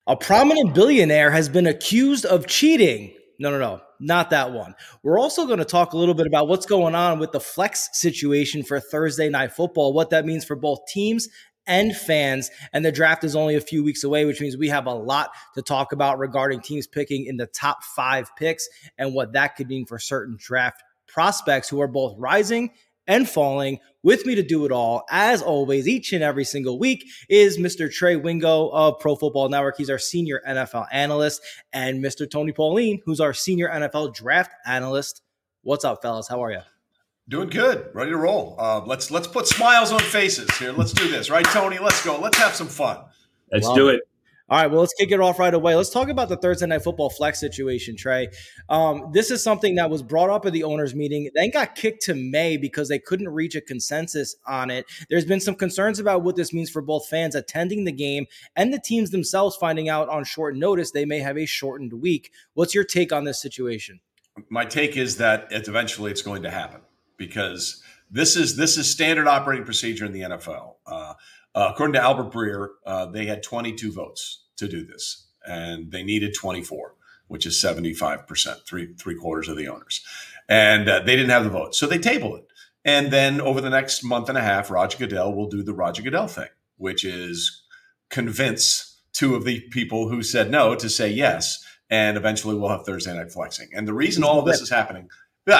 A prominent billionaire has been accused of cheating. No, not that one. We're also going to talk a little bit about what's going on with the flex situation for Thursday Night Football, what that means for both teams and fans. And the draft is only a few weeks away, which means we have a lot to talk about regarding teams picking in the top 5 picks and what that could mean for certain draft prospects who are both rising and falling. With me to do it all, as always, each and every single week, is Mr. Trey Wingo of Pro Football Network. He's our senior NFL analyst, and Mr. Tony Pauline, who's our senior NFL draft analyst. What's up, fellas? How are you? Doing good. Ready to roll. Let's put smiles on faces here. Let's do this, right, Tony? Let's go. Let's have some fun. Let's do it. All right, well, let's kick it off right away. Let's talk about the Thursday Night Football flex situation, Trey. This is something that was brought up at the owners' meeting, then got kicked to May because they couldn't reach a consensus on it. There's been some concerns about what this means for both fans attending the game and the teams themselves finding out on short notice they may have a shortened week. What's your take on this situation? My take is that eventually it's going to happen because this is standard operating procedure in the NFL. According to Albert Breer, they had 22 votes to do this, and they needed 24, which is 75%, three quarters of the owners. And they didn't have the votes, so they tabled it. And then over the next month and a half, Roger Goodell will do the Roger Goodell thing, which is convince 2 of the people who said no to say yes, and eventually we'll have Thursday Night Flexing. And the reason all of this is happening,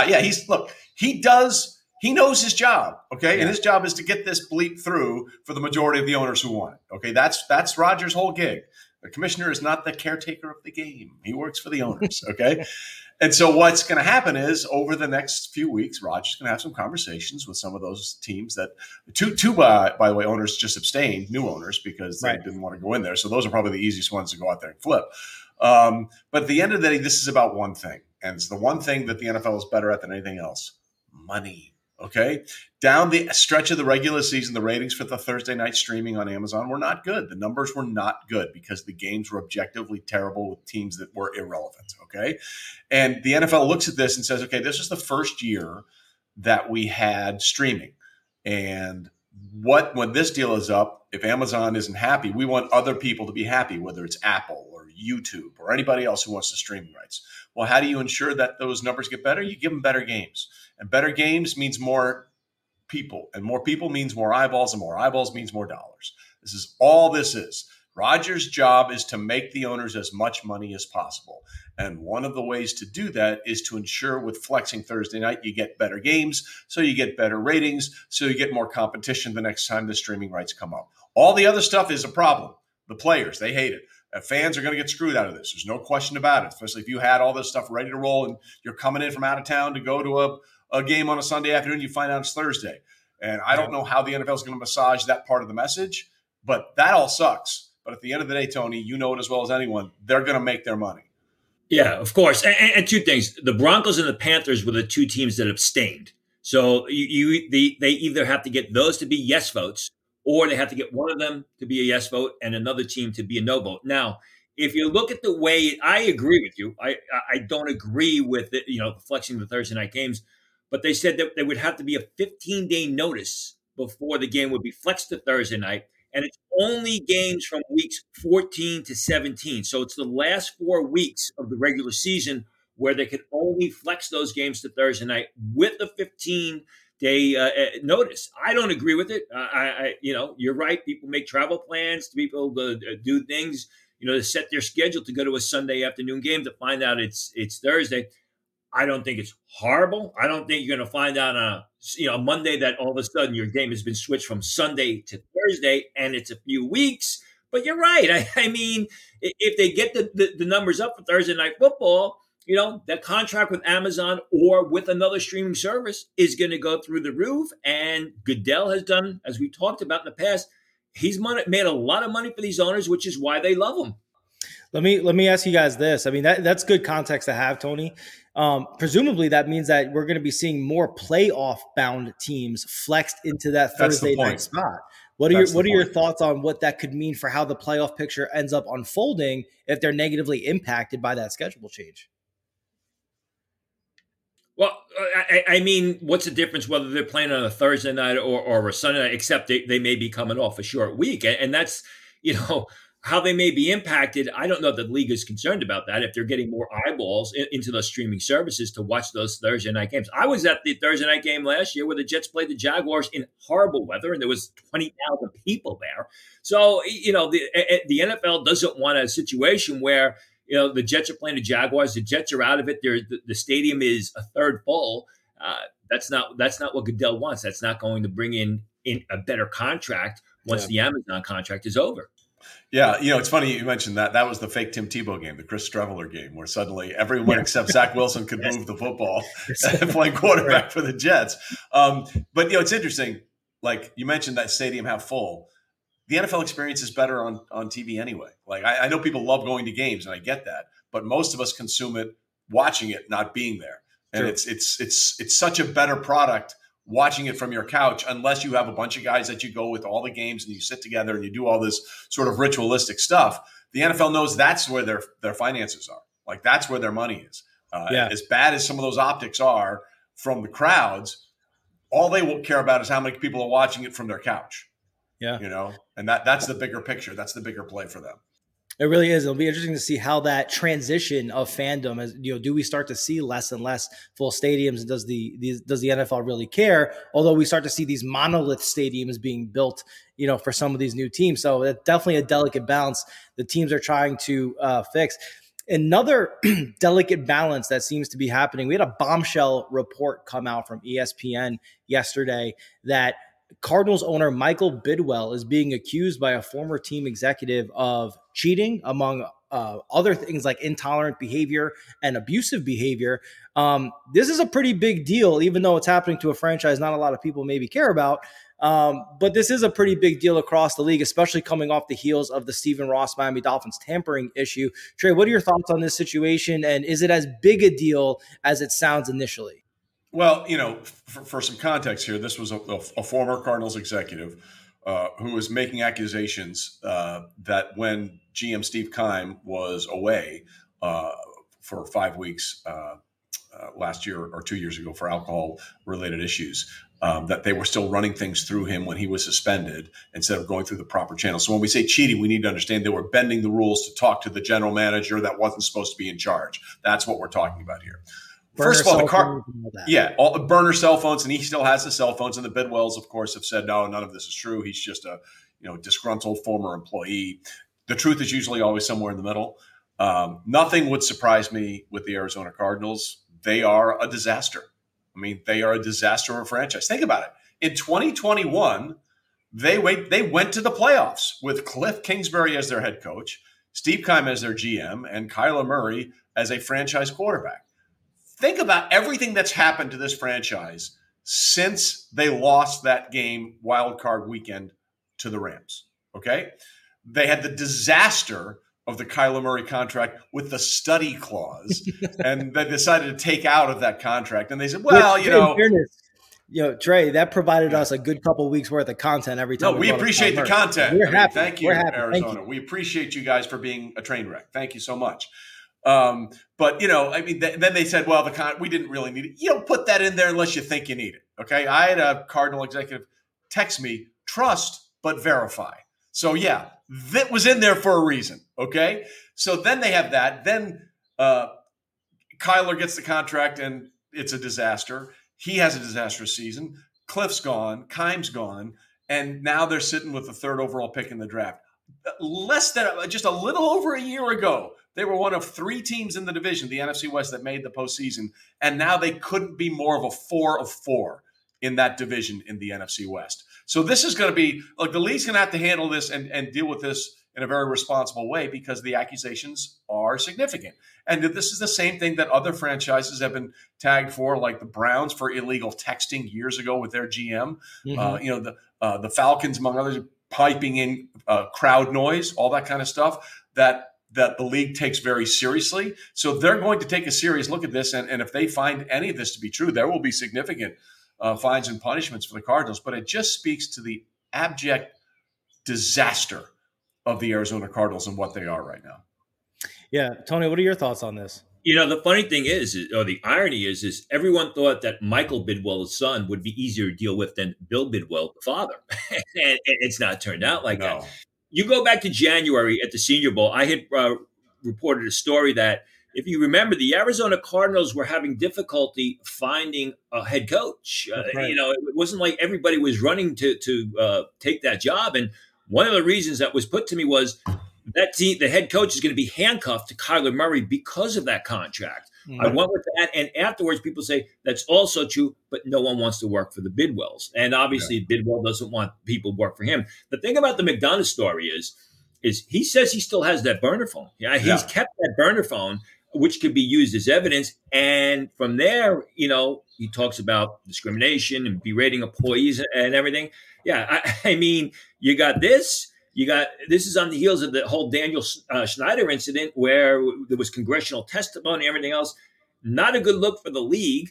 he knows his job, okay? Yeah. And his job is to get this bleep through for the majority of the owners who want it, okay? That's Roger's whole gig. The commissioner is not the caretaker of the game. He works for the owners, okay? And so what's going to happen is over the next few weeks, Roger's going to have some conversations with some of those teams that two by the way, owners just abstained, new owners, because they didn't want to go in there. So those are probably the easiest ones to go out there and flip. But at the end of the day, this is about one thing. And it's the one thing that the NFL is better at than anything else: money. Okay. Down the stretch of the regular season, the ratings for the Thursday night streaming on Amazon were not good. The numbers were not good because the games were objectively terrible with teams that were irrelevant. Okay. And the NFL looks at this and says, okay, this is the first year that we had streaming. And when this deal is up, if Amazon isn't happy, we want other people to be happy, whether it's Apple or YouTube or anybody else who wants the streaming rights. Well, how do you ensure that those numbers get better? You give them better games. And better games means more people. And more people means more eyeballs. And more eyeballs means more dollars. This is all this is. Roger's job is to make the owners as much money as possible. And one of the ways to do that is to ensure with flexing Thursday night, you get better games, so you get better ratings, so you get more competition the next time the streaming rights come up. All the other stuff is a problem. The players, they hate it. Fans are going to get screwed out of this. There's no question about it, especially if you had all this stuff ready to roll and you're coming in from out of town to go to a game on a Sunday afternoon, you find out it's Thursday. And I don't know how the NFL is going to massage that part of the message, but that all sucks. But at the end of the day, Tony, you know it as well as anyone, they're going to make their money. Yeah, of course. And 2 things. The Broncos and the Panthers were the 2 teams that abstained. So they either have to get those to be yes votes, or they have to get one of them to be a yes vote and another team to be a no vote. Now, if you look at the way, I agree with you. I don't agree with it, flexing the Thursday night games, but they said that there would have to be a 15-day notice before the game would be flexed to Thursday night. And it's only games from weeks 14 to 17. So it's the last 4 weeks of the regular season where they could only flex those games to Thursday night with a 15-day notice. I don't agree with it. You're right. People make travel plans. People do things, to set their schedule to go to a Sunday afternoon game to find out it's Thursday. I don't think it's horrible. I don't think you're going to find out on a Monday that all of a sudden your game has been switched from Sunday to Thursday, and it's a few weeks. But you're right. I mean, if they get the numbers up for Thursday Night Football, that contract with Amazon or with another streaming service is going to go through the roof. And Goodell has done, as we talked about in the past, he's made a lot of money for these owners, which is why they love him. Let me ask you guys this. I mean, that's good context to have, Tony. Presumably that means that we're going to be seeing more playoff bound teams flexed into that Thursday night spot. What are your thoughts on what that could mean for how the playoff picture ends up unfolding if they're negatively impacted by that schedule change? Well, I mean, what's the difference whether they're playing on a Thursday night or a Sunday night, except they may be coming off a short week. And that's, how they may be impacted, I don't know if the league is concerned about that, if they're getting more eyeballs into those streaming services to watch those Thursday night games. I was at the Thursday night game last year where the Jets played the Jaguars in horrible weather, and there was 20,000 people there. So, the NFL doesn't want a situation where, the Jets are playing the Jaguars, the Jets are out of it, the stadium is a third full. That's not what Goodell wants. That's not going to bring in a better contract once the Amazon contract is over. Yeah, it's funny you mentioned that. That was the fake Tim Tebow game, the Chris Streveler game, where suddenly everyone except Zach Wilson could move the football playing quarterback for the Jets. But, it's interesting. Like you mentioned that stadium half full. The NFL experience is better on TV anyway. Like I know people love going to games, and I get that. But most of us consume it watching it, not being there. And it's such a better product watching it from your couch, unless you have a bunch of guys that you go with all the games and you sit together and you do all this sort of ritualistic stuff. The NFL knows that's where their finances are. Like that's where their money is. As bad as some of those optics are from the crowds, all they will care about is how many people are watching it from their couch. Yeah. And that's the bigger picture. That's the bigger play for them. It really is. It'll be interesting to see how that transition of fandom, as do we start to see less and less full stadiums, and does the NFL really care? Although we start to see these monolith stadiums being built, for some of these new teams. So that's definitely a delicate balance the teams are trying to fix. Another delicate balance that seems to be happening. We had a bombshell report come out from ESPN yesterday that Cardinals owner Michael Bidwell is being accused by a former team executive of cheating, among other things like intolerant behavior and abusive behavior. This is a pretty big deal, even though it's happening to a franchise not a lot of people maybe care about. But this is a pretty big deal across the league, especially coming off the heels of the Stephen Ross Miami Dolphins tampering issue. Trey, what are your thoughts on this situation? And is it as big a deal as it sounds initially? Well, for some context here, this was a former Cardinals executive who was making accusations that when GM Steve Keim was away for 5 weeks last year or 2 years ago for alcohol-related issues, that they were still running things through him when he was suspended instead of going through the proper channels. So when we say cheating, we need to understand they were bending the rules to talk to the general manager that wasn't supposed to be in charge. That's what we're talking about here. First of all, all burner cell phones, and he still has the cell phones. And the Bidwells, of course, have said, no, none of this is true. He's just a disgruntled former employee. The truth is usually always somewhere in the middle. Nothing would surprise me with the Arizona Cardinals. They are a disaster. I mean, they are a disaster of a franchise. Think about it. In 2021, they went to the playoffs with Cliff Kingsbury as their head coach, Steve Keim as their GM, and Kyler Murray as a franchise quarterback. Think about everything that's happened to this franchise since they lost that game wild card weekend to the Rams, okay? They had the disaster of the Kyler Murray contract with the study clause, and they decided to take out of that contract. And they said, well, Trey, that provided us a good couple of weeks worth of content every time. No, we appreciate the content. We're happy. Thank you, Arizona. We appreciate you guys for being a train wreck. Thank you so much. But then they said, well, we didn't really need it. You don't put that in there unless you think you need it. Okay. I had a Cardinal executive text me, trust, but verify. So yeah, that was in there for a reason. Okay. So then they have that. Then, Kyler gets the contract and it's a disaster. He has a disastrous season. Cliff's gone. Keim's gone. And now they're sitting with the third overall pick in the draft. Just a little over a year ago, they were one of 3 teams in the division, the NFC West, that made the postseason. And now they couldn't be more of a 4 of 4 in that division in the NFC West. So this is going to be like the league's going to have to handle this and deal with this in a very responsible way because the accusations are significant. And this is the same thing that other franchises have been tagged for, like the Browns for illegal texting years ago with their GM. Mm-hmm. The Falcons, among others, piping in crowd noise, all that kind of stuff that the league takes very seriously. So they're going to take a serious look at this. And if they find any of this to be true, there will be significant fines and punishments for the Cardinals. But it just speaks to the abject disaster of the Arizona Cardinals and what they are right now. Yeah. Tony, what are your thoughts on this? The funny thing is, or the irony is everyone thought that Michael Bidwell's son would be easier to deal with than Bill Bidwell, the father. And it's not turned out like that. You go back to January at the Senior Bowl. I had reported a story that, if you remember, the Arizona Cardinals were having difficulty finding a head coach. Right. It wasn't like everybody was running to take that job. And one of the reasons that was put to me was that the head coach is going to be handcuffed to Kyler Murray because of that contract. Mm-hmm. I went with that. And afterwards, people say that's also true, but no one wants to work for the Bidwells. And obviously, Bidwell doesn't want people to work for him. The thing about the McDonough story is he says he still has that burner phone. He's kept that burner phone, which could be used as evidence. And from there, he talks about discrimination and berating employees and everything. Yeah, I mean, you got this. This is on the heels of the whole Daniel Schneider incident where there was congressional testimony and everything else. Not a good look for the league.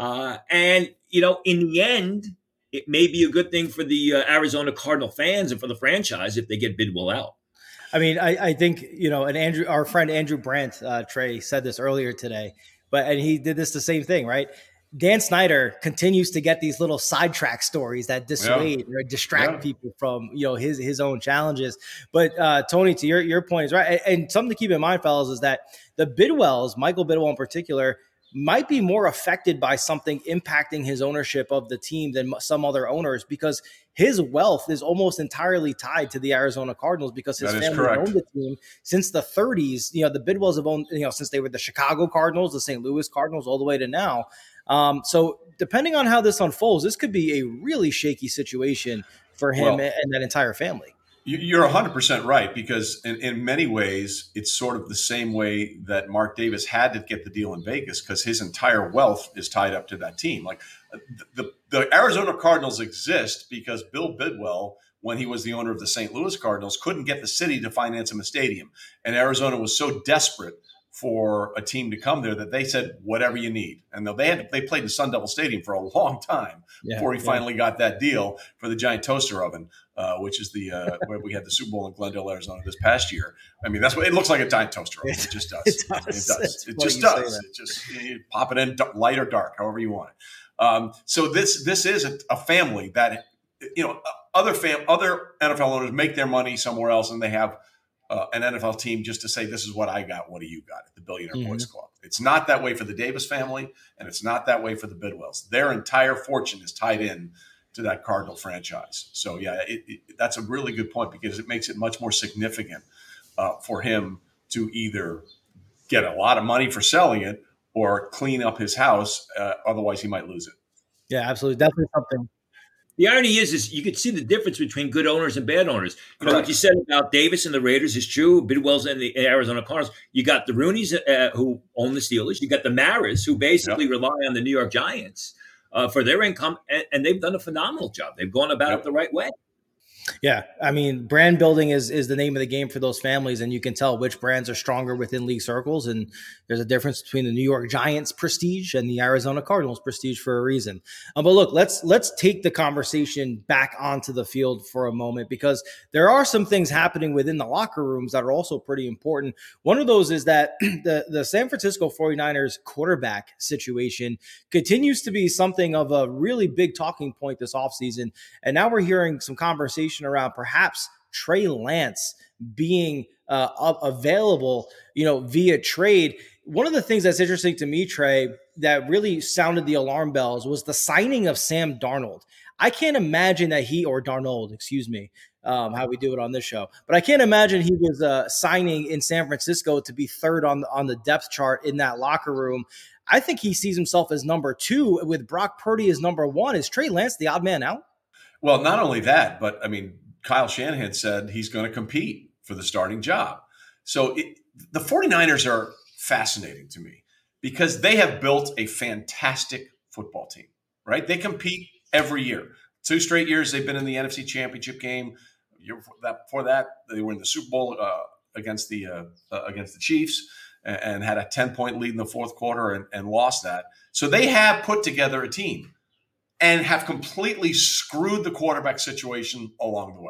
And in the end, it may be a good thing for the Arizona Cardinal fans and for the franchise if they get Bidwell out. I mean, I think, and our friend Andrew Brandt, Trey, said this earlier today, and he did the same thing, right? Dan Snyder continues to get these little sidetrack stories that dissuade or distract people from, his own challenges. But Tony, to your point is right. And something to keep in mind, fellas, is that the Bidwells, Michael Bidwell in particular, might be more affected by something impacting his ownership of the team than some other owners, because his wealth is almost entirely tied to the Arizona Cardinals because his family owned the team since the 30s. The Bidwells have owned, since they were the Chicago Cardinals, the St. Louis Cardinals, all the way to now. So depending on how this unfolds, this could be a really shaky situation for him and that entire family. You're 100% right, because in many ways, it's sort of the same way that Mark Davis had to get the deal in Vegas, because his entire wealth is tied up to that team. Like the Arizona Cardinals exist because Bill Bidwell, when he was the owner of the St. Louis Cardinals, couldn't get the city to finance him a stadium. And Arizona was so desperate for a team to come there that they said, whatever you need. And they played in Sun Devil Stadium for a long time before he finally got that deal for the giant toaster oven, which is where we had the Super Bowl in Glendale, Arizona this past year. I mean, that's what it looks like, a giant toaster oven. It just does. It does. It just does. It just, you pop it in light or dark, however you want it. So this is a family that, other NFL owners make their money somewhere else, and they have an NFL team just to say, this is what I got. What do you got at the Billionaire Boys Club? It's not that way for the Davis family, and it's not that way for the Bidwells. Their entire fortune is tied in to that Cardinal franchise. So, that's a really good point, because it makes it much more significant for him to either get a lot of money for selling it or clean up his house. Otherwise, he might lose it. Yeah, absolutely. Definitely something. The irony is you could see the difference between good owners and bad owners. What you said about Davis and the Raiders is true. Bidwell's and the Arizona Cardinals. You got the Rooneys who own the Steelers. You got the Maras who basically rely on the New York Giants for their income, and they've done a phenomenal job. They've gone about it the right way. Yeah, I mean, brand building is the name of the game for those families, and you can tell which brands are stronger within league circles. And there's a difference between the New York Giants prestige and the Arizona Cardinals prestige for a reason. But look, let's take the conversation back onto the field for a moment, because there are some things happening within the locker rooms that are also pretty important. One of those is that the San Francisco 49ers quarterback situation continues to be something of a really big talking point this offseason. And now we're hearing some conversation around perhaps Trey Lance being available, via trade. One of the things that's interesting to me, Trey, that really sounded the alarm bells was the signing of Sam Darnold. I can't imagine that Darnold, excuse me, how we do it on this show, but I can't imagine he was signing in San Francisco to be third on the depth chart in that locker room. I think he sees himself as number two with Brock Purdy as number one. Is Trey Lance the odd man out? Well, not only that, but I mean, Kyle Shanahan said he's going to compete for the starting job. So the 49ers are fascinating to me because they have built a fantastic football team, right? They compete every year. 2 straight years they've been in the NFC Championship game. Before that, they were in the Super Bowl against the Chiefs and had a 10-point lead in the fourth quarter and lost that. So they have put together a team and have completely screwed the quarterback situation along the way.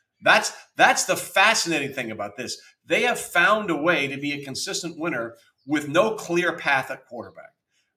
That's the fascinating thing about this. They have found a way to be a consistent winner with no clear path at quarterback.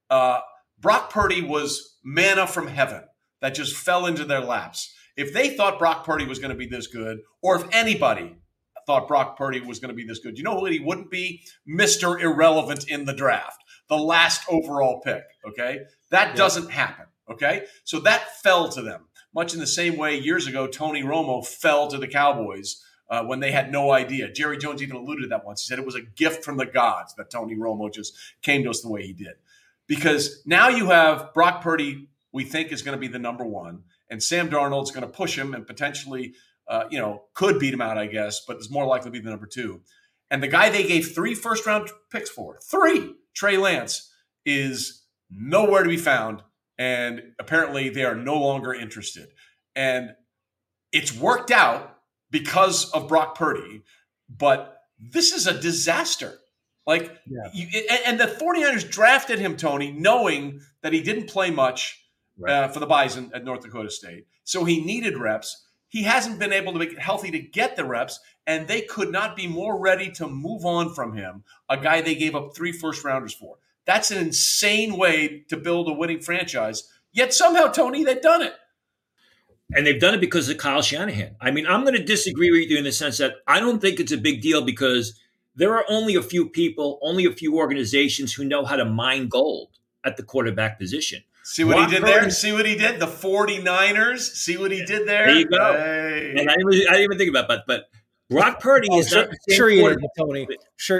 Brock Purdy was manna from heaven that just fell into their laps. If they thought Brock Purdy was going to be this good, or if anybody thought Brock Purdy was going to be this good. You know what he wouldn't be? Mr. Irrelevant in the draft, the last overall pick, okay? That doesn't happen, okay? So that fell to them, much in the same way years ago Tony Romo fell to the Cowboys when they had no idea. Jerry Jones even alluded to that once. He said it was a gift from the gods that Tony Romo just came to us the way he did. Because now you have Brock Purdy, we think is going to be the number one, and Sam Darnold's going to push him and potentially, could beat him out, I guess, but is more likely to be the number two. And the guy they gave 3 first-round picks for, 3, Trey Lance, is nowhere to be found, and apparently they are no longer interested. And it's worked out because of Brock Purdy, but this is a disaster. And the 49ers drafted him, Tony, knowing that he didn't play much for the Bison at North Dakota State. So he needed reps. He hasn't been able to make it healthy to get the reps, and they could not be more ready to move on from him, a guy they gave up 3 first-rounders for. That's an insane way to build a winning franchise. Yet somehow, Tony, they've done it. And they've done it because of Kyle Shanahan. I mean, I'm going to disagree with you in the sense that I don't think it's a big deal because there are only a few people, only a few organizations who know how to mine gold at the quarterback position. See what he did there? See what he did? The 49ers? See what he did there? There you go. Hey. And I didn't even think about that. But Brock Purdy is not the same quarterback. Tony.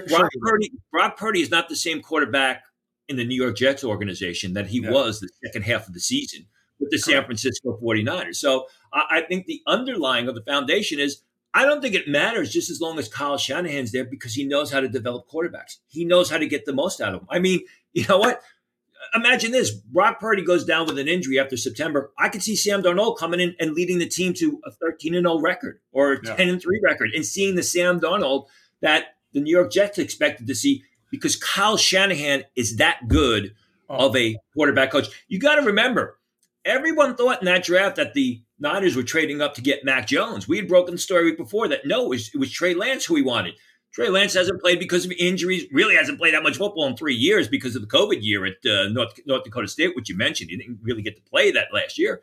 Brock Purdy is not the same quarterback in the New York Jets organization that he was the second half of the season with the San Francisco 49ers. So I think the underlying of the foundation is I don't think it matters just as long as Kyle Shanahan's there because he knows how to develop quarterbacks. He knows how to get the most out of them. I mean, you know what? Imagine this. Brock Purdy goes down with an injury after September. I could see Sam Darnold coming in and leading the team to a 13-0 record or a 10-3 record and seeing the Sam Darnold that the New York Jets expected to see because Kyle Shanahan is that good of a quarterback coach. You got to remember, everyone thought in that draft that the Niners were trading up to get Mac Jones. We had broken the story week before that it was Trey Lance who he wanted. Trey Lance hasn't played because of injuries, really hasn't played that much football in 3 years because of the COVID year at North Dakota State, which you mentioned. He didn't really get to play that last year.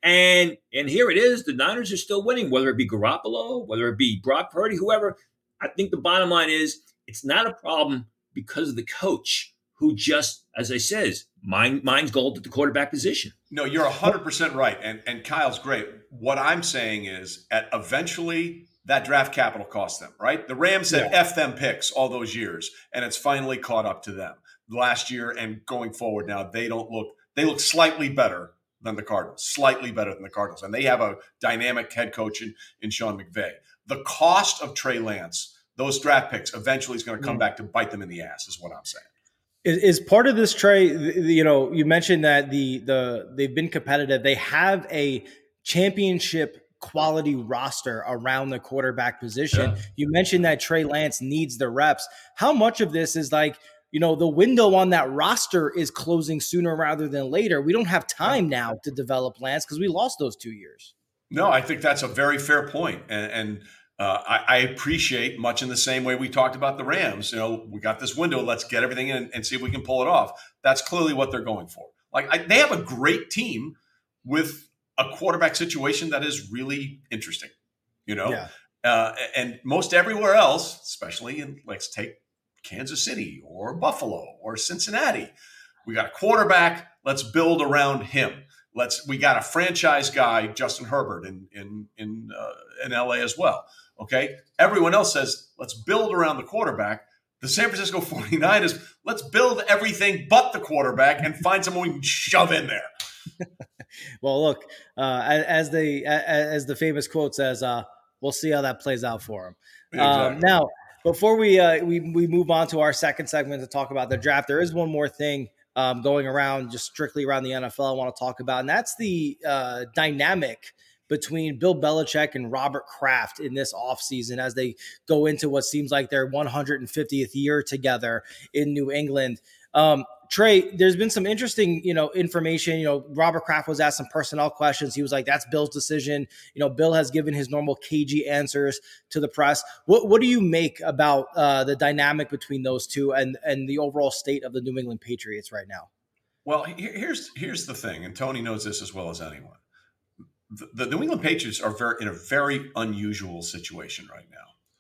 And here it is. The Niners are still winning, whether it be Garoppolo, whether it be Brock Purdy, whoever. I think the bottom line is it's not a problem because of the coach who just, as I says, mines gold at the quarterback position. No, you're 100% right. And Kyle's great. What I'm saying is eventually that draft capital cost them, right? The Rams said F them picks all those years, and it's finally caught up to them. Last year and going forward now, they look slightly better than the Cardinals, and they have a dynamic head coach in Sean McVay. The cost of Trey Lance, those draft picks, eventually is going to come back to bite them in the ass, is what I'm saying. Is part of this, Trey, you mentioned that they've been competitive. They have a championship quality roster around the quarterback position. Yeah. You mentioned that Trey Lance needs the reps. How much of this is like, the window on that roster is closing sooner rather than later? We don't have time now to develop Lance because we lost those 2 years. No, I think that's a very fair point. And I appreciate, much in the same way we talked about the Rams, we got this window, let's get everything in and see if we can pull it off. That's clearly what they're going for. They have a great team with a quarterback situation that is really interesting, and most everywhere else, especially let's take Kansas City or Buffalo or Cincinnati, we got a quarterback. Let's build around him. We got a franchise guy, Justin Herbert in LA as well. Okay. Everyone else says, let's build around the quarterback. The San Francisco 49ers, let's build everything but the quarterback and find someone we can shove in there. Well, look, as the famous quote says, we'll see how that plays out for him. Exactly. Now, before we move on to our second segment to talk about the draft, there is one more thing going around, just strictly around the NFL I want to talk about, and that's the dynamic between Bill Belichick and Robert Kraft in this offseason as they go into what seems like their 150th year together in New England. Trey, there's been some interesting, information. Robert Kraft was asked some personnel questions. He was like, that's Bill's decision. Bill has given his normal cagey answers to the press. What do you make about the dynamic between those two and the overall state of the New England Patriots right now? Well, here's the thing, and Tony knows this as well as anyone. The New England Patriots are in a very unusual situation right now.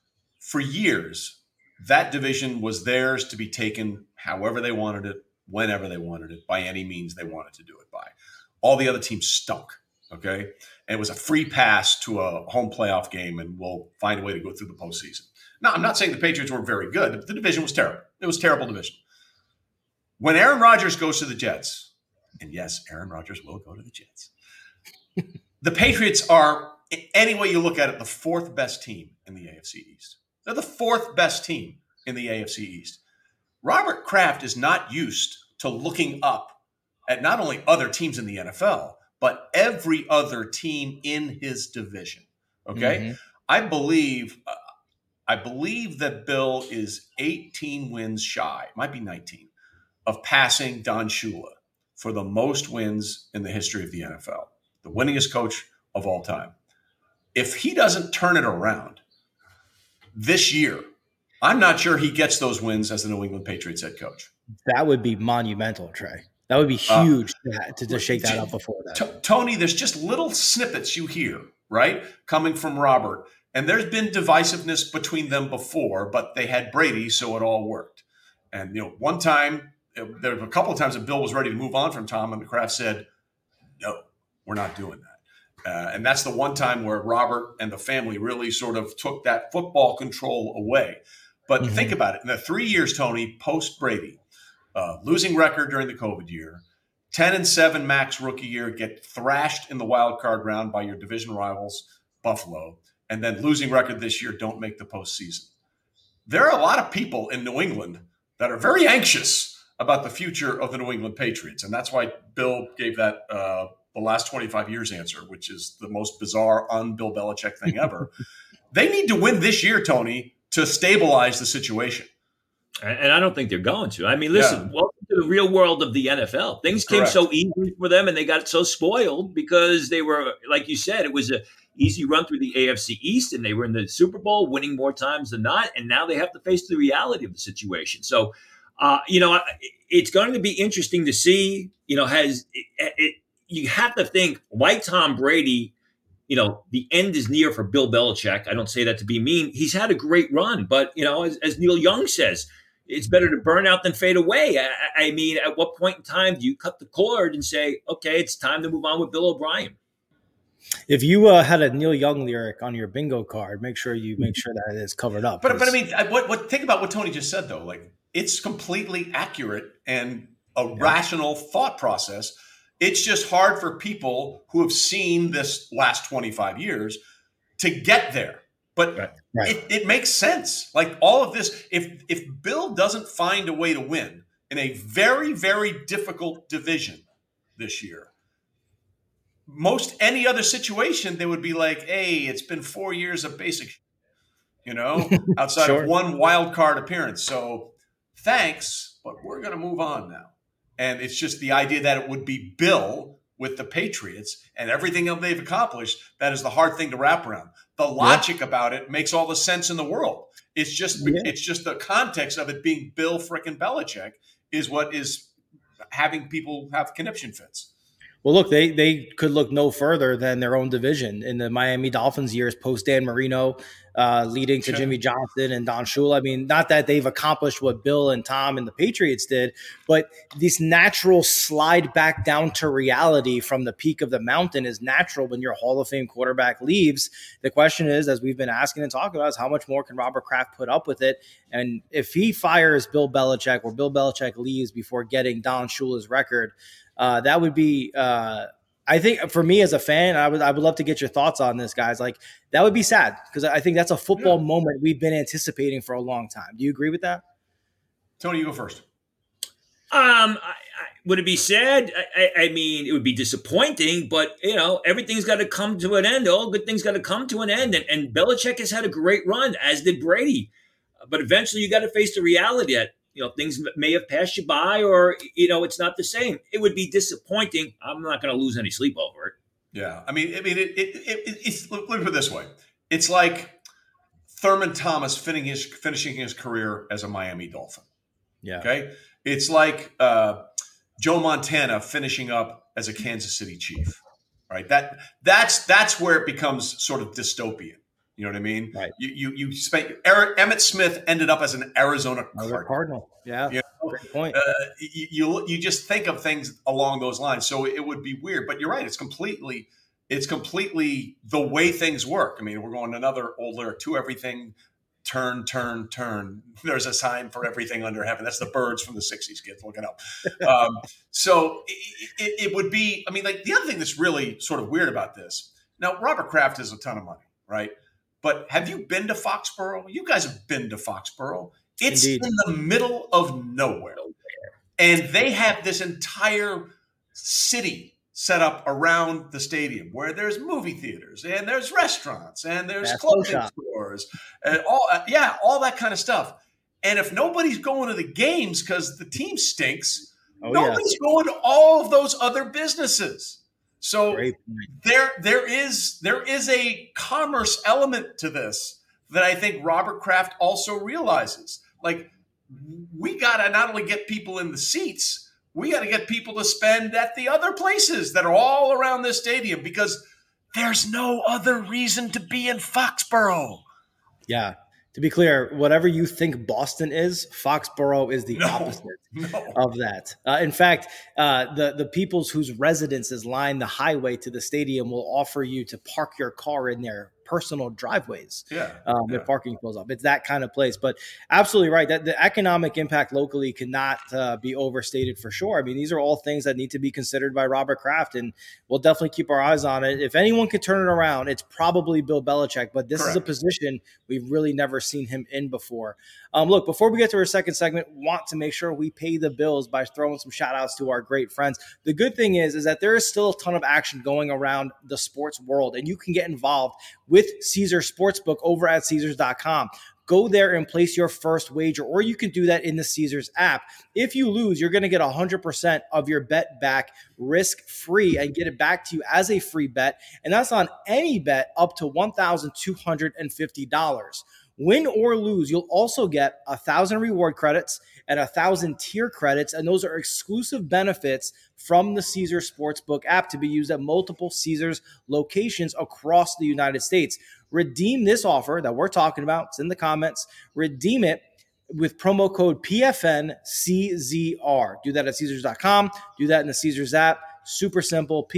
for years, that division was theirs to be taken however they wanted it, whenever they wanted it, by any means they wanted to do it by. All the other teams stunk, okay? And it was a free pass to a home playoff game, and we'll find a way to go through the postseason. Now, I'm not saying the Patriots weren't very good, but the division was terrible. It was a terrible division. When Aaron Rodgers goes to the Jets, and yes, Aaron Rodgers will go to the Jets, the Patriots are, any way you look at it, the fourth best team in the AFC East. They're the fourth best team in the AFC East. Robert Kraft is not used to looking up at not only other teams in the NFL, but every other team in his division. Okay? Mm-hmm. I believe that Bill is 18 wins shy, might be 19, of passing Don Shula for the most wins in the history of the NFL, the winningest coach of all time. If he doesn't turn it around this year, I'm not sure he gets those wins as the New England Patriots head coach. That would be monumental, Trey. That would be huge to shake that up before that. Tony, there's just little snippets you hear, right, coming from Robert. And there's been divisiveness between them before, but they had Brady, so it all worked. And, one time, there were a couple of times that Bill was ready to move on from Tom, and Kraft said, no, we're not doing that. And that's the one time where Robert and the family really sort of took that football control away. But think about it. In the 3 years, Tony, post-Brady, losing record during the COVID year, 10-7 max rookie year, get thrashed in the wild card round by your division rivals, Buffalo, and then losing record this year, don't make the postseason. There are a lot of people in New England that are very anxious about the future of the New England Patriots. And that's why Bill gave that the last 25 years answer, which is the most bizarre un-Bill Belichick thing ever. They need to win this year, Tony, to stabilize the situation. And I don't think they're going to. I mean, listen, welcome to the real world of the NFL. Things came so easy for them, and they got so spoiled because they were, like you said, it was an easy run through the AFC East, and they were in the Super Bowl, winning more times than not, and now they have to face the reality of the situation. So, it's going to be interesting to see, you have to think, like Tom Brady, the end is near for Bill Belichick. I don't say that to be mean. He's had a great run, but, as Neil Young says, it's better to burn out than fade away. I mean, at what point in time do you cut the cord and say, okay, it's time to move on with Bill O'Brien? If you had a Neil Young lyric on your bingo card, make sure that it is covered up. But I mean, think about what Tony just said, though. Like, it's completely accurate and a rational thought process. It's just hard for people who have seen this last 25 years to get there. But it makes sense. Like, all of this, if Bill doesn't find a way to win in a very, very difficult division this year, most any other situation, they would be like, hey, it's been 4 years of basic, outside of one wild card appearance. So thanks, but we're going to move on now. And it's just the idea that it would be Bill with the Patriots and everything that they've accomplished. That is the hard thing to wrap around. The logic about it makes all the sense in the world. It's just the context of it being Bill frickin' Belichick is what is having people have conniption fits. Well, look, they could look no further than their own division in the Miami Dolphins years post Dan Marino, leading to Jimmy Johnson and Don Shula. I mean, not that they've accomplished what Bill and Tom and the Patriots did, but this natural slide back down to reality from the peak of the mountain is natural when your Hall of Fame quarterback leaves. The question is, as we've been asking and talking about, is how much more can Robert Kraft put up with it? And if he fires Bill Belichick or Bill Belichick leaves before getting Don Shula's record, that would be, I think, for me as a fan, I would love to get your thoughts on this, guys. Like, that would be sad because I think that's a football moment we've been anticipating for a long time. Do you agree with that? Tony, you go first. Would it be sad? I mean, it would be disappointing, but everything's got to come to an end. All good things got to come to an end. And Belichick has had a great run, as did Brady. But eventually, you got to face the reality that things may have passed you by, or it's not the same. It would be disappointing. I'm not going to lose any sleep over it. Yeah, I mean, it's let me put it this way: it's like Thurman Thomas finishing his career as a Miami Dolphin. Yeah. Okay. It's like Joe Montana finishing up as a Kansas City Chief. Right. That's where it becomes sort of dystopian. You know what I mean? Right. You spent Emmitt Smith ended up as an Arizona Cardinal. Yeah. You know? Great point. You just think of things along those lines. So it would be weird, but you're right. It's completely the way things work. I mean, we're going another old lyric, to everything, turn. There's a sign for everything under heaven. That's the Birds from the 60s, kids. Look it up. So it would be, I mean, like the other thing that's really sort of weird about this. Now, Robert Kraft has a ton of money, right? But have you been to Foxborough? You guys have been to Foxborough. It's Indeed. in the middle of nowhere. And they have this entire city set up around the stadium where there's movie theaters and there's restaurants and there's clothing stores and all that kind of stuff. And if nobody's going to the games because the team stinks, nobody's going to all of those other businesses. So there is a commerce element to this that I think Robert Kraft also realizes. Like, we got to not only get people in the seats, we got to get people to spend at the other places that are all around this stadium, because there's no other reason to be in Foxborough. Yeah. To be clear, whatever you think Boston is, Foxborough is the opposite of that. In fact, the peoples whose residences line the highway to the stadium will offer you to park your car in their personal driveways if parking fills up. It's that kind of place. But absolutely right, that the economic impact locally cannot be overstated for sure. I mean, these are all things that need to be considered by Robert Kraft, and we'll definitely keep our eyes on it. If anyone can turn it around, it's probably Bill Belichick, but this is a position we've really never seen him in before. Look, before we get to our second segment, want to make sure we pay the bills by throwing some shout outs to our great friends. The good thing is that there is still a ton of action going around the sports world, and you can get involved with Caesars Sportsbook over at Caesars.com. Go there and place your first wager, or you can do that in the Caesars app. If you lose, you're going to get 100% of your bet back risk-free and get it back to you as a free bet, and that's on any bet up to $1,250. Win or lose, you'll also get 1,000 reward credits and 1,000 tier credits, and those are exclusive benefits from the Caesars Sportsbook app to be used at multiple Caesars locations across the United States. Redeem this offer that we're talking about. It's in the comments. Redeem it with promo code PFNCZR. Do that at Caesars.com. Do that in the Caesars app. Super simple,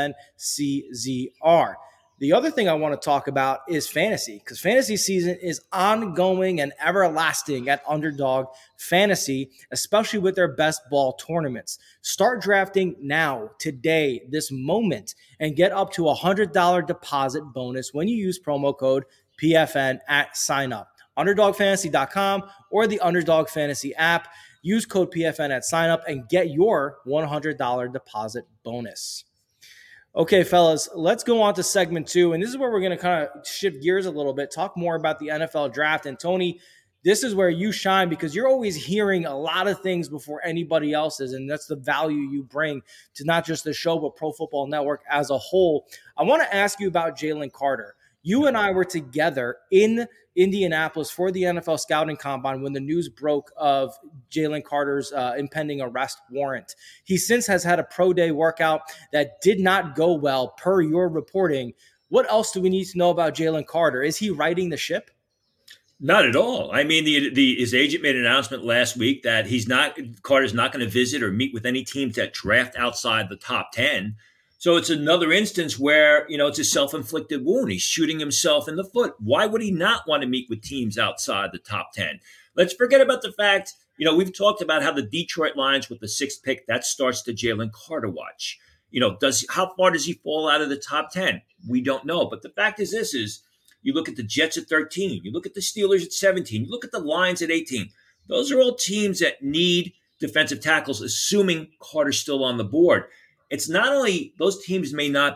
PFNCZR. The other thing I want to talk about is fantasy, because fantasy season is ongoing and everlasting at Underdog Fantasy, especially with their best ball tournaments. Start drafting now, today, this moment, and get up to $100 deposit bonus when you use promo code PFN at sign up. UnderdogFantasy.com or the Underdog Fantasy app. Use code PFN at sign up and get your $100 deposit bonus. Okay, fellas, let's go on to segment 2. And this is where we're going to kind of shift gears a little bit, talk more about the NFL draft. And Tony, this is where you shine because you're always hearing a lot of things before anybody else is. And that's the value you bring to not just the show, but Pro Football Network as a whole. I want to ask you about Jalen Carter. You and I were together in Indianapolis for the NFL Scouting Combine when the news broke of Jalen Carter's impending arrest warrant. He since has had a pro day workout that did not go well per your reporting. What else do we need to know about Jalen Carter? Is he righting the ship? Not at all. I mean, his agent made an announcement last week that Carter's not going to visit or meet with any teams that draft outside the top 10. So it's another instance where, it's a self-inflicted wound. He's shooting himself in the foot. Why would he not want to meet with teams outside the top 10? Let's forget about the fact, we've talked about how the Detroit Lions with the 6th pick, that starts the Jalen Carter watch. How far does he fall out of the top 10? We don't know. But the fact is you look at the Jets at 13, you look at the Steelers at 17, you look at the Lions at 18. Those are all teams that need defensive tackles, assuming Carter's still on the board. It's not only those teams may not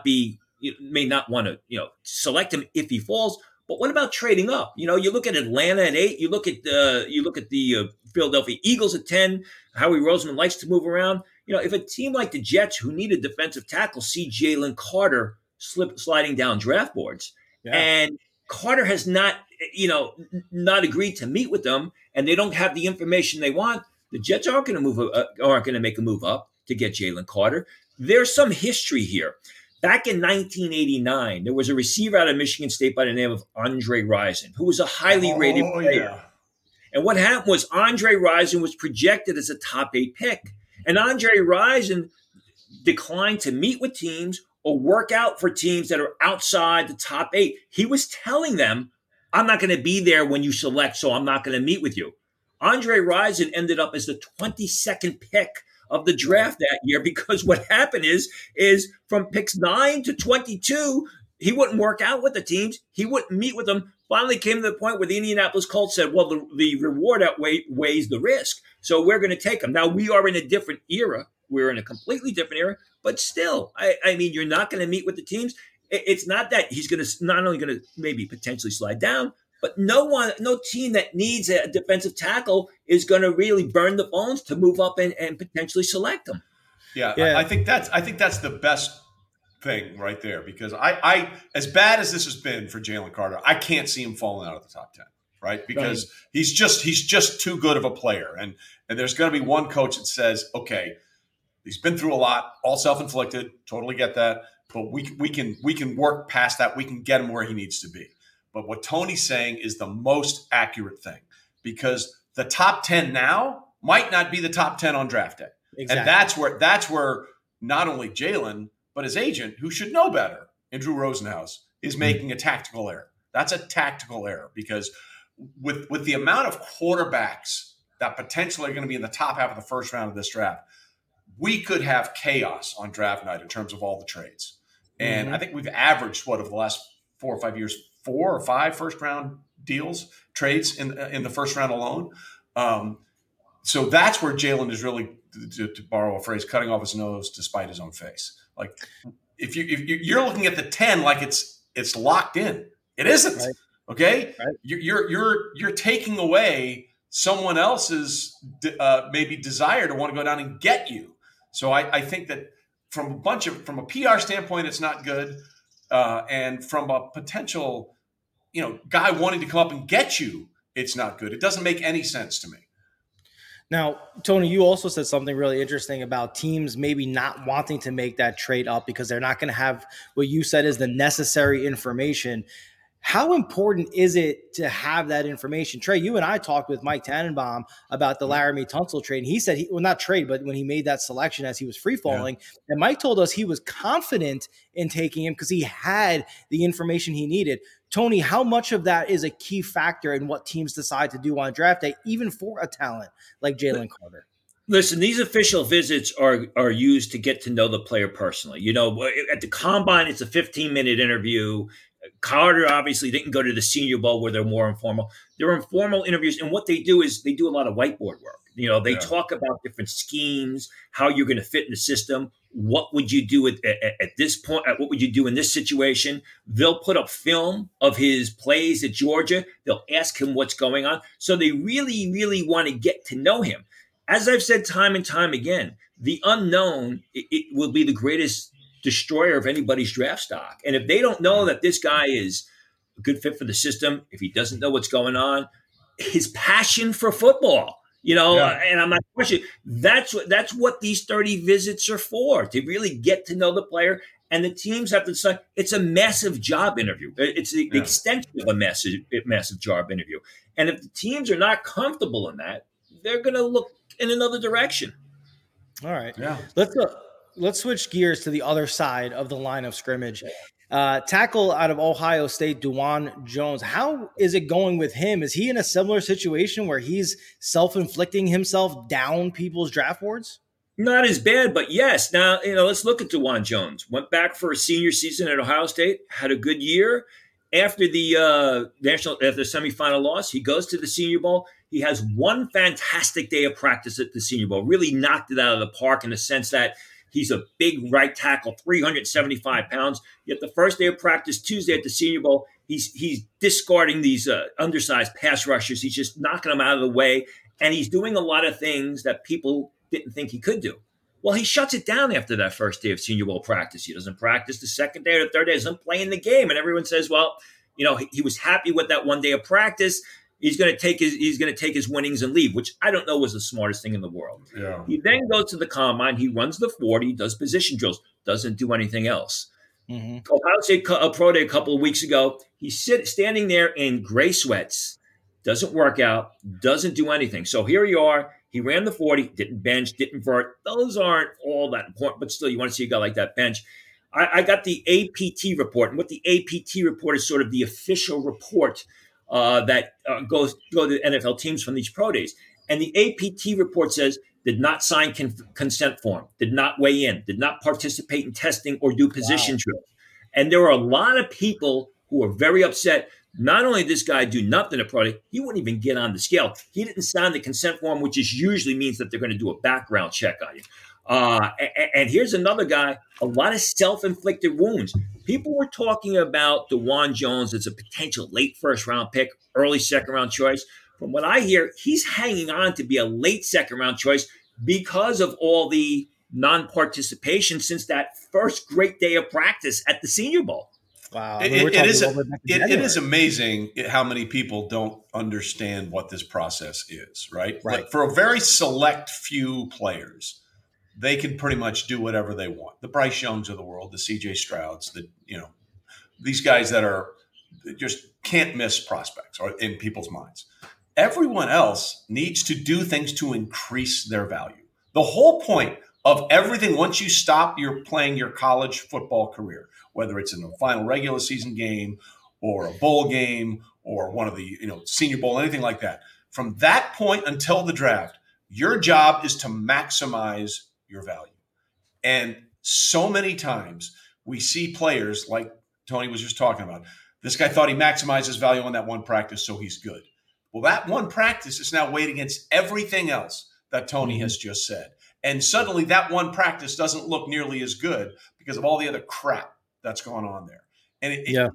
want to, select him if he falls, but what about trading up? You look at Atlanta at 8, you look at the Philadelphia Eagles at 10. Howie Roseman likes to move around. If a team like the Jets, who need a defensive tackle, see Jalen Carter sliding down draft boards, and Carter has not agreed to meet with them, and they don't have the information they want, the Jets aren't going to make a move up to get Jalen Carter. There's some history here. Back in 1989, there was a receiver out of Michigan State by the name of Andre Rison, who was a highly rated player. Yeah. And what happened was Andre Rison was projected as a top 8 pick. And Andre Rison declined to meet with teams or work out for teams that are outside the top 8. He was telling them, I'm not going to be there when you select, so I'm not going to meet with you. Andre Rison ended up as the 22nd pick of the draft that year, because what happened is from picks 9 to 22, he wouldn't work out with the teams. He wouldn't meet with them. Finally came to the point where the Indianapolis Colts said, well, the reward outweighs the risk, so we're going to take him. Now, we are in a different era. We're in a completely different era, but still, I mean, you're not going to meet with the teams. It's not that he's going to not only going to maybe potentially slide down, but no team that needs a defensive tackle is going to really burn the phones to move up and potentially select them. Yeah. I think that's the best thing right there, because I as bad as this has been for Jalen Carter, I can't see him falling out of the top 10, right? Because he's just too good of a player, and there's going to be one coach that says, okay, he's been through a lot, all self-inflicted, totally get that, but we can work past that. We can get him where he needs to be. But what Tony's saying is the most accurate thing, because the top 10 now might not be the top 10 on draft day. Exactly. And that's where not only Jalen, but his agent, who should know better, Andrew Rosenhaus, is making a tactical error. That's a tactical error, because with the amount of quarterbacks that potentially are going to be in the top half of the first round of this draft, we could have chaos on draft night in terms of all the trades. And I think we've averaged, over the last 4 or 5 years, 4 or 5 first-round trades in the first round alone. So that's where Jalen is really, to borrow a phrase, cutting off his nose to spite his own face. Like, if you're looking at the 10 like it's locked in, it isn't. Right. Okay, right. You're taking away someone else's maybe desire to want to go down and get you. So I think that from a PR standpoint, it's not good, and from a potential guy wanting to come up and get you, it's not good. It doesn't make any sense to me. Now, Tony, you also said something really interesting about teams maybe not wanting to make that trade up because they're not going to have what you said is the necessary information. How important is it to have that information? Trey, you and I talked with Mike Tannenbaum about the Laramie Tunsil trade. And he said, not trade, but when he made that selection as he was free falling, and Mike told us he was confident in taking him because he had the information he needed. Tony, how much of that is a key factor in what teams decide to do on draft day, even for a talent like Jalen Carter? Listen, these official visits are used to get to know the player personally. At the Combine, it's a 15-minute interview. Carter obviously didn't go to the Senior Bowl where they're more informal. They're informal interviews, and what they do is they do a lot of whiteboard work. They talk about different schemes, how you're going to fit in the system. What would you do at this point? What would you do in this situation? They'll put up film of his plays at Georgia. They'll ask him what's going on. So they really, really want to get to know him. As I've said time and time again, the unknown, it will be the greatest destroyer of anybody's draft stock. And if they don't know that this guy is a good fit for the system, if he doesn't know what's going on, his passion for football, and I'm not questioning, that's what these 30 visits are for, to really get to know the player. And the teams have to decide. It's a massive job interview. It's the extension of a massive job interview. And if the teams are not comfortable in that, they're going to look in another direction. All right. Yeah. Let's switch gears to the other side of the line of scrimmage. Tackle out of Ohio State, Dawand Jones. How is it going with him? Is he in a similar situation where he's self-inflicting himself down people's draft boards? Not as bad, but yes. Now, let's look at Dawand Jones. Went back for a senior season at Ohio State, had a good year. After the semifinal loss, he goes to the Senior Bowl. He has one fantastic day of practice at the Senior Bowl. Really knocked it out of the park in the sense that he's a big right tackle, 375 pounds. Yet the first day of practice, Tuesday at the Senior Bowl, he's discarding these undersized pass rushers. He's just knocking them out of the way, and he's doing a lot of things that people didn't think he could do. Well, he shuts it down after that first day of Senior Bowl practice. He doesn't practice the second day or the third day. He doesn't play in the game, and everyone says, "Well, he was happy with that one day of practice. He's going to take his winnings and leave," which I don't know was the smartest thing in the world. Yeah. He then goes to the Combine. He runs the 40, does position drills, doesn't do anything else. Ohio State Pro Day a couple of weeks ago. He's standing there in gray sweats, doesn't work out, doesn't do anything. So here you are. He ran the 40, didn't bench, didn't vert. Those aren't all that important, but still, you want to see a guy like that bench. I got the APT report, and what the APT report is sort of the official report that goes to the NFL teams from these pro days. And the APT report says did not sign consent form, did not weigh in, did not participate in testing or do position drills. And there were a lot of people who were very upset. Not only did this guy do nothing at pro day, he wouldn't even get on the scale. He didn't sign the consent form, which usually means that they're going to do a background check on you. And here's another guy, a lot of self-inflicted wounds. People were talking about Dawand Jones as a potential late first-round pick, early second-round choice. From what I hear, he's hanging on to be a late second-round choice because of all the non-participation since that first great day of practice at the Senior Bowl. Wow. It is amazing how many people don't understand what this process is, right? Like for a very select few players, they can pretty much do whatever they want. The Bryce Youngs of the world, the CJ Strouds, these guys that are just can't miss prospects or in people's minds. Everyone else needs to do things to increase their value. The whole point of everything, once you stop playing your college football career, whether it's in a final regular season game or a bowl game or one of the Senior Bowl, anything like that, from that point until the draft, your job is to maximize your value. And so many times we see players like Tony was just talking about. This guy thought he maximized his value on that one practice, so he's good. Well, that one practice is now weighed against everything else that Tony has just said. And suddenly that one practice doesn't look nearly as good because of all the other crap that's going on there. And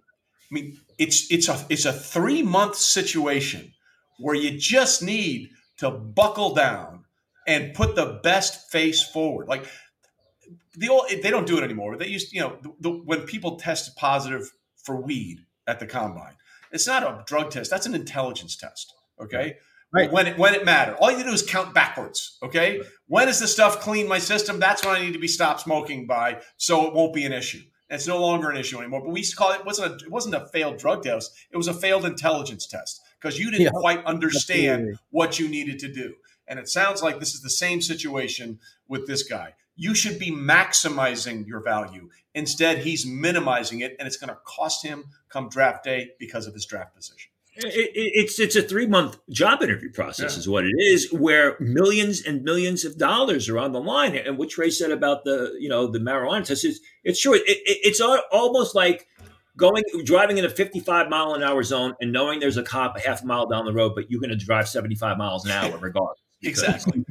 it's a 3-month situation where you just need to buckle down and put the best face forward. Like they don't do it anymore. They used, when people test positive for weed at the combine, it's not a drug test. That's an intelligence test. Okay. Right. When it mattered, all you do is count backwards. Okay. Right. When is the stuff clean my system? That's when I need to be stopped smoking by, so it won't be an issue. And it's no longer an issue anymore. But we used to call it, it wasn't a failed drug test. It was a failed intelligence test because you didn't quite understand what you needed to do. And it sounds like this is the same situation with this guy. You should be maximizing your value. Instead, he's minimizing it, and it's going to cost him come draft day because of his draft position. It's a 3-month job interview process is what it is, where millions and millions of dollars are on the line. And what Trey said about the marijuana test is it's true. It's almost like driving in a 55 mile an hour zone and knowing there's a cop a half a mile down the road, but you're going to drive 75 miles an hour regardless. Exactly.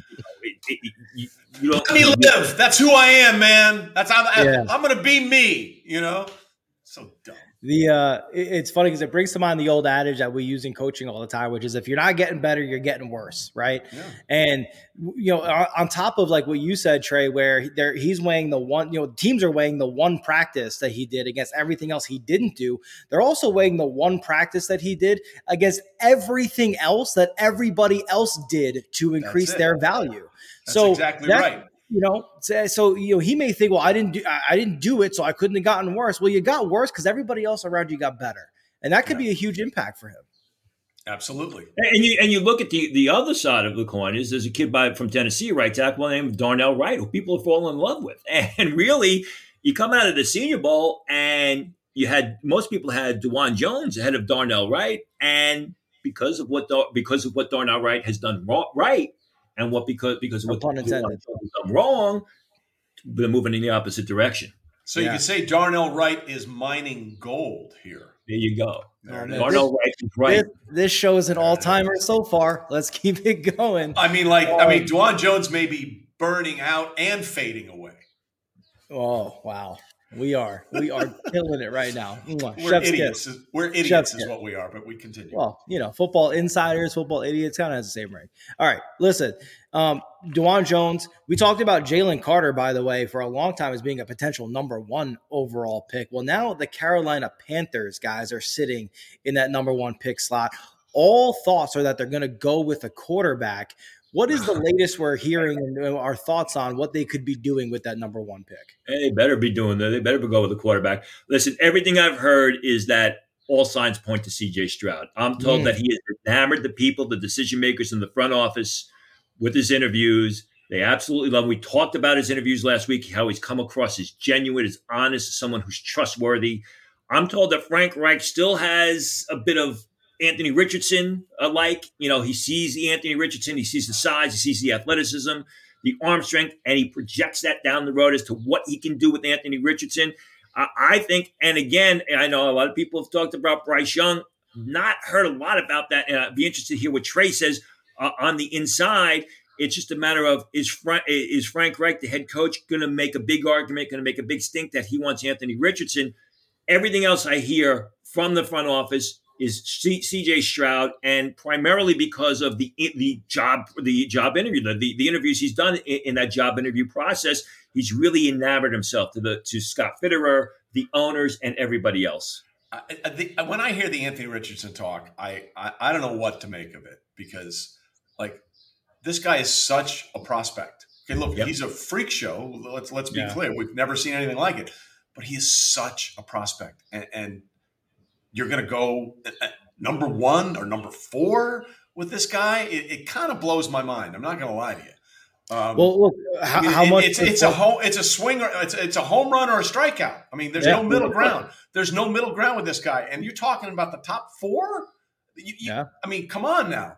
You don't let me live. That's who I am, man. I'm going to be me. So dumb. It's funny because it brings to mind the old adage that we use in coaching all the time, which is if you're not getting better, you're getting worse, right? Yeah. And on top of like what you said, Trey, where he's weighing the one, teams are weighing the one practice that he did against everything else he didn't do. They're also weighing the one practice that he did against everything else that everybody else did to increase their value. That's exactly right. So he may think, well, I didn't do it, so I couldn't have gotten worse. Well, you got worse because everybody else around you got better, and that could be a huge impact for him. Absolutely. And you look at the other side of the coin is there's a kid from Tennessee, right tackle named Darnell Wright, who people have fallen in love with, and really, you come out of the Senior Bowl and most people had Dawand Jones ahead of Darnell Wright, and because of what Darnell Wright has done right. And because of what they've done wrong, they're moving in the opposite direction. So you could say Darnell Wright is mining gold here. There you go. Darnell Wright is right. This show is an all-timer so far. Let's keep it going. Dawand Jones may be burning out and fading away. Oh, wow. We are killing it right now. We're idiots. We're idiots is what we are, but we continue. Well, football insiders, football idiots, kind of has the same ring. All right, listen, Dawand Jones, we talked about Jalen Carter, by the way, for a long time as being a potential number 1 overall pick. Well, now the Carolina Panthers guys are sitting in that number 1 pick slot. All thoughts are that they're going to go with a quarterback. What is the latest we're hearing and our thoughts on what they could be doing with that number 1 pick? They better be doing that. They better go with the quarterback. Listen, everything I've heard is that all signs point to CJ Stroud. I'm told that he has enamored the people, the decision makers in the front office with his interviews. They absolutely love him. We talked about his interviews last week, how he's come across as genuine, as honest, as someone who's trustworthy. I'm told that Frank Reich still has a bit of Anthony Richardson alike. He sees the Anthony Richardson, he sees the size, he sees the athleticism, the arm strength, and he projects that down the road as to what he can do with Anthony Richardson. I think, and again, I know a lot of people have talked about Bryce Young, not heard a lot about that, and I'd be interested to hear what Trey says on the inside. It's just a matter of, is Frank Reich, the head coach, going to make a big argument, going to make a big stink that he wants Anthony Richardson? Everything else I hear from the front office is CJ Stroud, and primarily because of the job interview, the interviews he's done in that job interview process. He's really enamored himself to Scott Fitterer, the owners, and everybody else. When I hear the Anthony Richardson talk, I don't know what to make of it, because this guy is such a prospect. Okay, look, he's a freak show. Let's be clear. We've never seen anything like it, but he is such a prospect, and you're going to go number 1 or number 4 with this guy. It kind of blows my mind. I'm not going to lie to you. Look, how much? It's a swing, or it's a home run or a strikeout. I mean, there's no middle ground. There's no middle ground with this guy. And you're talking about the top 4? I mean, come on now.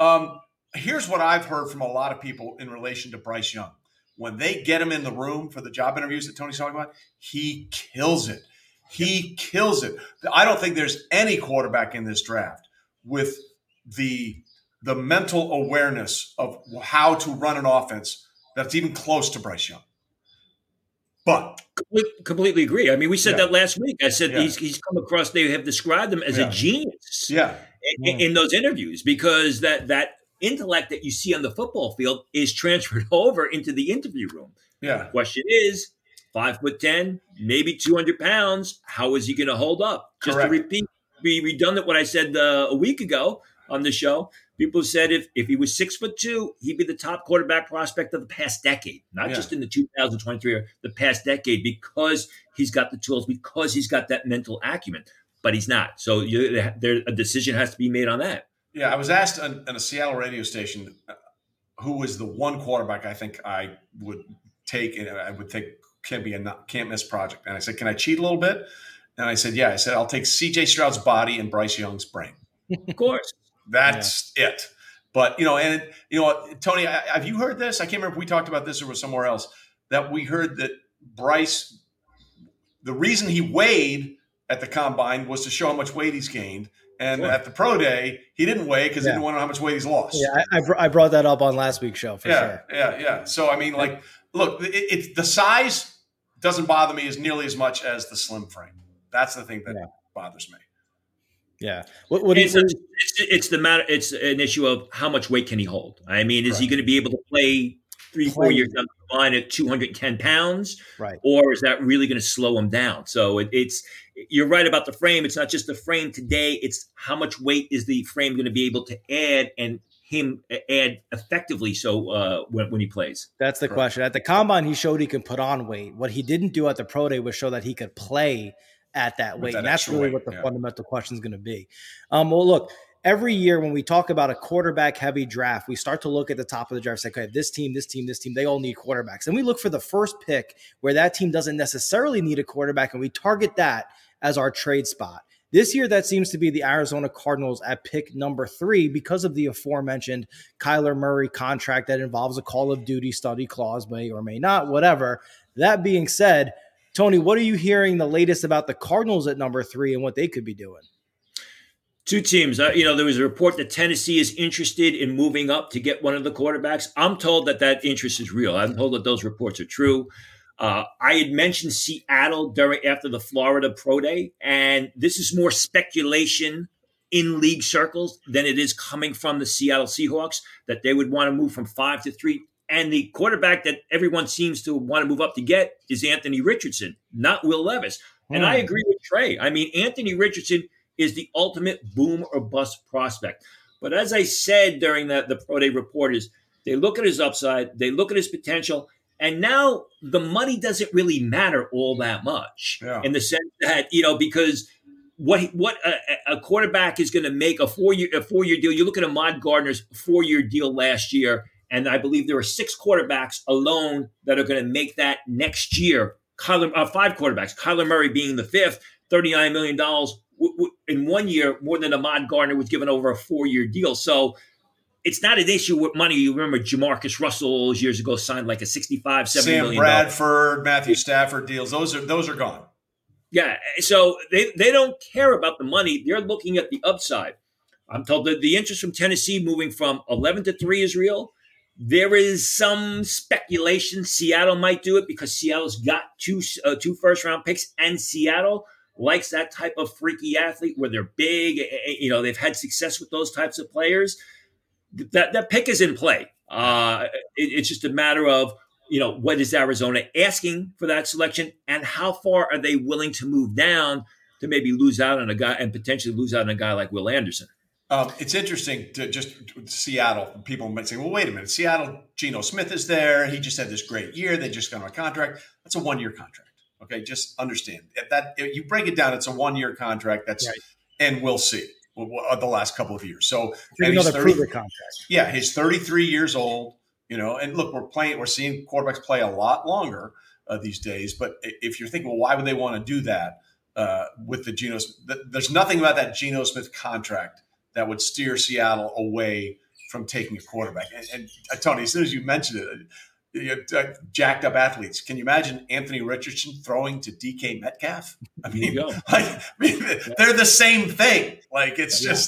Here's what I've heard from a lot of people in relation to Bryce Young. When they get him in the room for the job interviews that Tony's talking about, he kills it. He kills it. I don't think there's any quarterback in this draft with the mental awareness of how to run an offense that's even close to Bryce Young. But completely agree. I mean, we said that last week. I said he's come across. They have described him as a genius. In those interviews, because that intellect that you see on the football field is transferred over into the interview room. The question is, 5'10", maybe 200 pounds. How is he going to hold up? Just to be redundant, what I said a week ago on the show. People said if he was 6'2", he'd be the top quarterback prospect of the past decade, not just in the 2023 or the past decade, because he's got the tools, because he's got that mental acumen. But he's not. So a decision has to be made on that. Yeah, I was asked on a Seattle radio station who was the one quarterback I think I would take, and I would think can be a can't miss project. And I said, can I cheat a little bit? And I said, yeah. I said, I'll take CJ Stroud's body and Bryce Young's brain. Of course. That's it. But, Tony, have you heard this? I can't remember if we talked about this or was somewhere else, that we heard that Bryce, the reason he weighed at the combine was to show how much weight he's gained. And at the pro day, he didn't weigh because he didn't want to know how much weight he's lost. Yeah, I brought that up on last week's show for sure. Yeah. So, I mean, look, it's the size doesn't bother me as nearly as much as the slim frame. That's the thing that bothers me. Yeah. It's an issue of how much weight can he hold? I mean, is he going to be able to play 3-4 years down the line at 210 pounds? Right. Or is that really going to slow him down? So you're right about the frame. It's not just the frame today. It's how much weight is the frame going to be able to add and him add effectively so when he plays. That's the question. At the combine, he showed he could put on weight. What he didn't do at the pro day was show that he could play at that weight. And that's really what the fundamental question is going to be. Well, look, every year when we talk about a quarterback heavy draft, we start to look at the top of the draft and say, okay, this team, they all need quarterbacks. And we look for the first pick where that team doesn't necessarily need a quarterback, and we target that as our trade spot. This year, that seems to be the Arizona Cardinals at pick number 3 because of the aforementioned Kyler Murray contract that involves a Call of Duty study clause, may or may not, whatever. That being said, Tony, what are you hearing the latest about the Cardinals at number 3 and what they could be doing? Two teams. There was a report that Tennessee is interested in moving up to get one of the quarterbacks. I'm told that interest is real. I'm told that those reports are true. I had mentioned Seattle after the Florida Pro Day, and this is more speculation in league circles than it is coming from the Seattle Seahawks, that they would want to move from 5 to 3. And the quarterback that everyone seems to want to move up to get is Anthony Richardson, not Will Levis. And I agree with Trey. I mean, Anthony Richardson is the ultimate boom or bust prospect. But as I said during the Pro Day report, is They look at his upside. They look at his potential. And now the money doesn't really matter all that much in the sense that, because what a quarterback is going to make a 4-year deal. You look at Ahmad Gardner's 4-year deal last year, and I believe there are 6 quarterbacks alone that are going to make that next year. 5 quarterbacks, Kyler Murray being the 5th, $39 million in 1 year, more than Ahmad Gardner was given over a 4-year deal. So it's not an issue with money. You remember Jamarcus Russell all those years ago signed like a $65, $70 million. Sam Bradford, Matthew Stafford deals. Those are gone. Yeah. So they don't care about the money. They're looking at the upside. I'm told that the interest from Tennessee moving from 11-3 is real. There is some speculation Seattle might do it because Seattle's got two first-round picks, and Seattle likes that type of freaky athlete where they're big. They've had success with those types of players. That pick is in play. It's just a matter of, what is Arizona asking for that selection, and how far are they willing to move down to maybe lose out on a guy and potentially lose out on a guy like Will Anderson. It's interesting to just Seattle. People might say, well, wait a minute. Seattle, Geno Smith is there. He just had this great year. They just got on a contract. That's a 1-year contract. Okay, just understand. If you break it down, it's a 1-year contract. That's right. And we'll see. The last couple of years. So another proven contract. Yeah, he's 33 years old. And look, we're seeing quarterbacks play a lot longer these days. But if you're thinking, well, why would they want to do that with the Geno? There's nothing about that Geno Smith contract that would steer Seattle away from taking a quarterback. And Tony, as soon as you mentioned it, jacked up athletes. Can you imagine Anthony Richardson throwing to DK Metcalf? I mean, they're the same thing. Like it's just,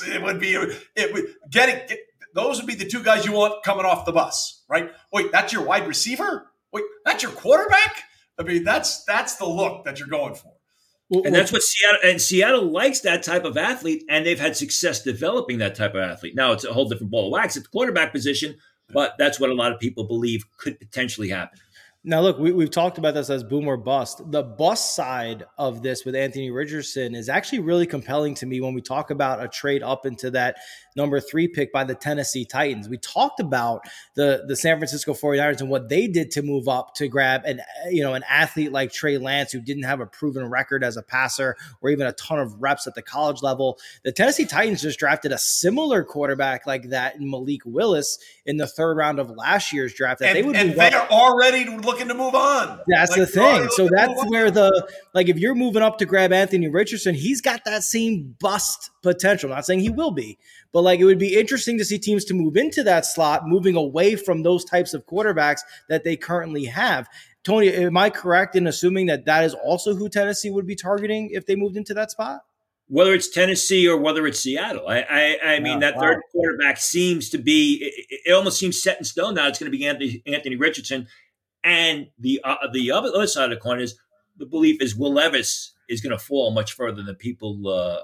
those would be the 2 guys you want coming off the bus, right? Wait, that's your wide receiver? Wait, that's your quarterback? I mean, that's the look that you're going for. And that's what Seattle likes, that type of athlete, and they've had success developing that type of athlete. Now it's a whole different ball of wax at the quarterback position, but that's what a lot of people believe could potentially happen. Now, look, we've talked about this as boom or bust. The bust side of this with Anthony Richardson is actually really compelling to me when we talk about a trade up into that number 3 pick by the Tennessee Titans. We talked about the San Francisco 49ers and what they did to move up to grab an athlete like Trey Lance, who didn't have a proven record as a passer or even a ton of reps at the college level. The Tennessee Titans just drafted a similar quarterback like that in Malik Willis in the 3rd round of last year's draft. They are already looking to move on. That's the thing. So that's where if you're moving up to grab Anthony Richardson, he's got that same bust potential. I'm not saying he will be, but it would be interesting to see teams to move into that slot, moving away from those types of quarterbacks that they currently have. Tony, am I correct in assuming that is also who Tennessee would be targeting if they moved into that spot? Whether it's Tennessee or whether it's Seattle, I mean, that third quarterback seems to be, it almost seems set in stone now. It's going to be Anthony Richardson. And the other side of the coin is the belief is Will Levis is going to fall much further than people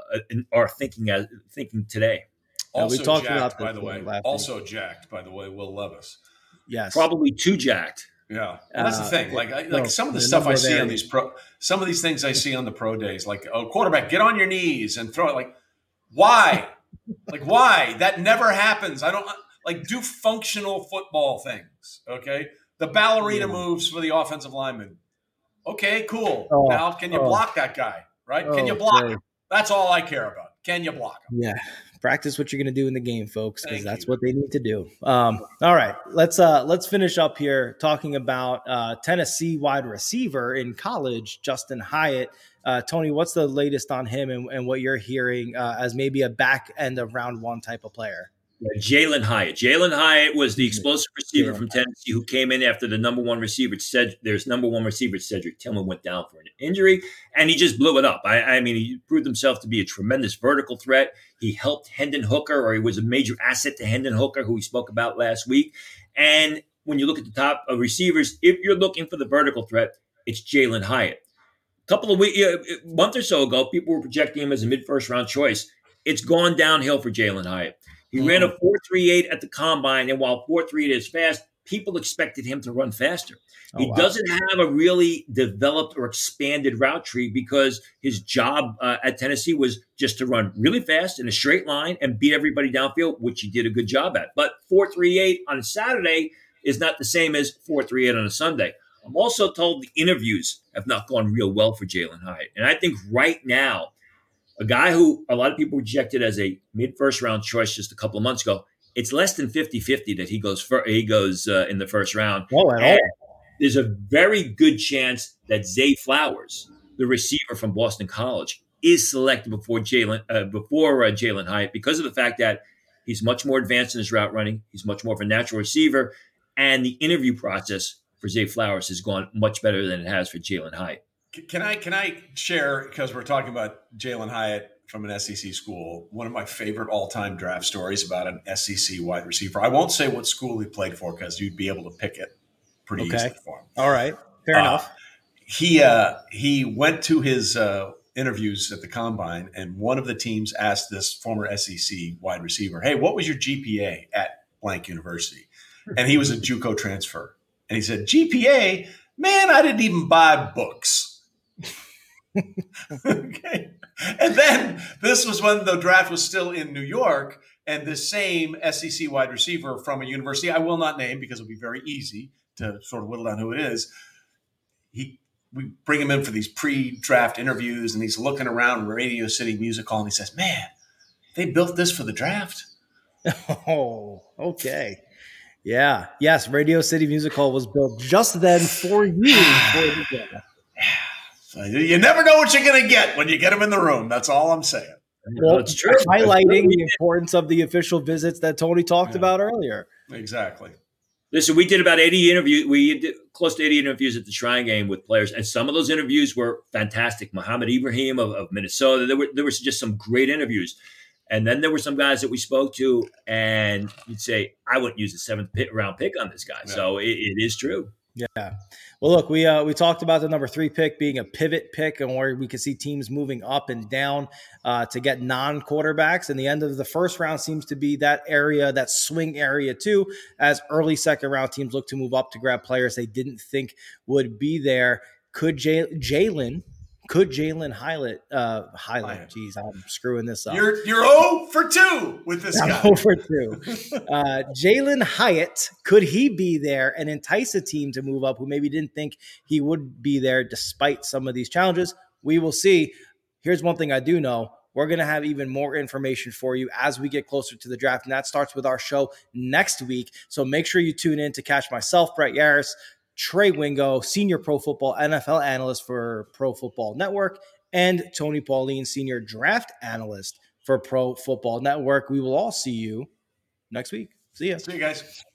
are thinking today. Also we talked jacked, about by the way. Also jacked, by the way, Will Levis. Yes, probably too jacked. Yeah, and that's the thing. Some of the stuff I see on some of these things I see on the pro days, like, oh, quarterback, get on your knees and throw it. Like, why? Why? That never happens. I don't do functional football things. Okay. The ballerina moves for the offensive lineman. Okay, cool. Now, can you block that guy? Right? Can you block him? That's all I care about. Can you block him? Yeah. Practice what you're going to do in the game, folks, because that's what they need to do. All right. Let's finish up here talking about Tennessee wide receiver in college, Justin Hyatt. Tony, what's the latest on him and what you're hearing as maybe a back end of round 1 type of player? Jalin Hyatt. Jalin Hyatt was the explosive receiver from Tennessee who came in after the number 1 receiver. Number 1 receiver Cedric Tillman went down for an injury, and he just blew it up. I mean, he proved himself to be a tremendous vertical threat. He helped Hendon Hooker, or he was a major asset to Hendon Hooker, who we spoke about last week. And when you look at the top of receivers, if you're looking for the vertical threat, it's Jalin Hyatt. A month or so ago, people were projecting him as a mid-first round choice. It's gone downhill for Jalin Hyatt. He ran a 4.38 at the combine, and while 4.38 is fast, people expected him to run faster. Oh, He wow. doesn't have a really developed or expanded route tree because his job at Tennessee was just to run really fast in a straight line and beat everybody downfield, which he did a good job at. But 4.38 on a Saturday is not the same as 4.38 on a Sunday. I'm also told the interviews have not gone real well for Jalin Hyatt. And I think right now, a guy who a lot of people rejected as a mid-first round choice just a couple of months ago, it's less than 50-50 that he goes in the first round. Oh, at all. There's a very good chance that Zay Flowers, the receiver from Boston College, is selected before Jalin Hyatt because of the fact that he's much more advanced in his route running. He's much more of a natural receiver. And the interview process for Zay Flowers has gone much better than it has for Jalin Hyatt. Can I share, because we're talking about Jalin Hyatt from an SEC school, one of my favorite all-time draft stories about an SEC wide receiver. I won't say what school he played for because you'd be able to pick it pretty easily for him. All right. Fair enough. He went to his interviews at the Combine, and one of the teams asked this former SEC wide receiver, "Hey, what was your GPA at blank university?" And he was a JUCO transfer. And he said, "GPA? Man, I didn't even buy books." Okay. And then this was when the draft was still in New York, and this same SEC wide receiver from a university I will not name because it'll be very easy to sort of whittle down who it is. We bring him in for these pre-draft interviews, and he's looking around Radio City Music Hall, and he says, "Man, they built this for the draft." Oh, okay. Yeah. Yes, Radio City Music Hall was built just then for you. So you never know what you're going to get when you get them in the room. That's all I'm saying. Well, it's true. Highlighting the importance of the official visits that Tony talked about earlier. Exactly. Listen, we did about 80 interviews. We did close to 80 interviews at the Shrine Game with players, and some of those interviews were fantastic. Muhammad Ibrahim of Minnesota. There was just some great interviews. And then there were some guys that we spoke to, and you'd say, I wouldn't use a seventh round pick on this guy. Yeah. So it is true. Yeah. Well, look, we talked about the number 3 pick being a pivot pick, and where we could see teams moving up and down to get non-quarterbacks. And the end of the first round seems to be that area, that swing area too, as early second round teams look to move up to grab players they didn't think would be there. Could Jalin Hyatt? Geez, I'm screwing this up. You're 0 for 2 with this guy. 0 for 2. Jalin Hyatt, could he be there and entice a team to move up who maybe didn't think he would be there despite some of these challenges? We will see. Here's one thing I do know. We're going to have even more information for you as we get closer to the draft, and that starts with our show next week. So make sure you tune in to catch myself, Brett Yaris, Trey Wingo, Senior Pro Football NFL Analyst for Pro Football Network, and Tony Pauline, Senior Draft Analyst for Pro Football Network. We will all see you next week. See ya. See you guys.